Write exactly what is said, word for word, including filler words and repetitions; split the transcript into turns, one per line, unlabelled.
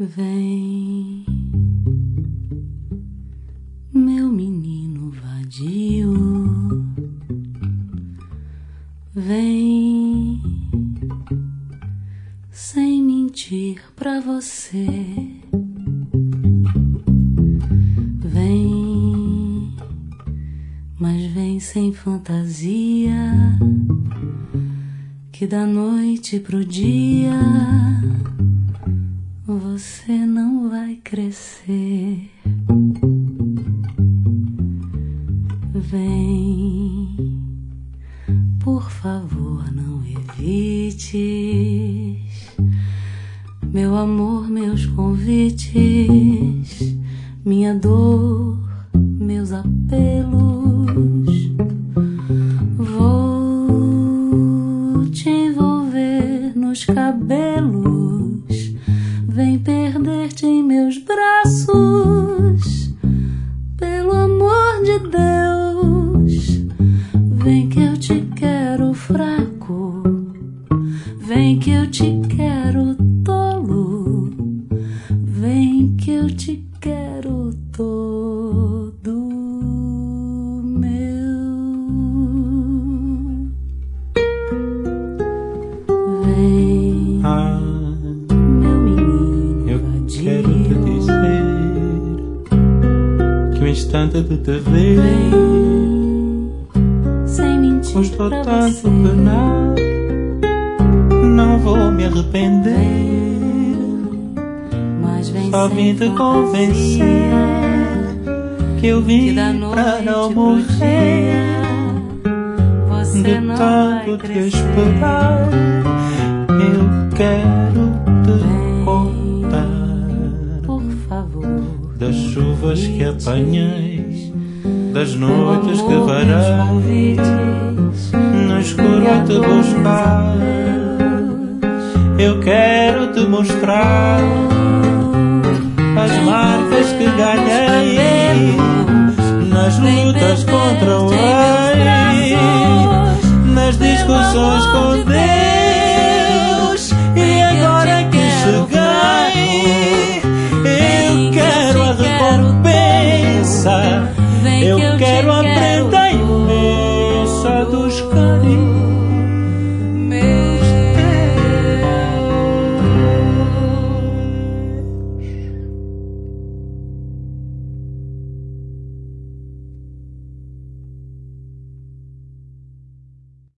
Vem, meu menino vadio, vem, sem mentir pra você. Vem, mas vem sem fantasia, que da noite pro dia você não vai crescer. Vem, por favor, não evites, meu amor, meus convites, minha dor, meus apelos. Vou te envolver nos cabelos, vem perder-te em meus braços, pelo amor de Deus. Vem que eu te quero fraco, vem que eu te quero tolo, vem que eu te quero todo meu. Vem,
Ah,
meu menino
eu
vadio,
quero te dizer que o instante de te ver
vem, sem mentir
custou
pra
tanto
você.
penar, não vou me arrepender.
Mas vem
Só
sem
vim te
fantasia,
convencer que eu vim
que da
pra
noite
não
pro
morrer.
dia você
De
não
tanto
vai
te
crescer.
esperar, eu quero te
Vem,
contar
por favor,
das chuvas que apanhei, das
meu
noites que
amor, meus
varei,
convites,
no escuro
minha
a te
dor, meus
buscar.
apelos.
Eu quero te mostrar as marcas que ganhei nas lutas contra o rei, nas discussões com Deus.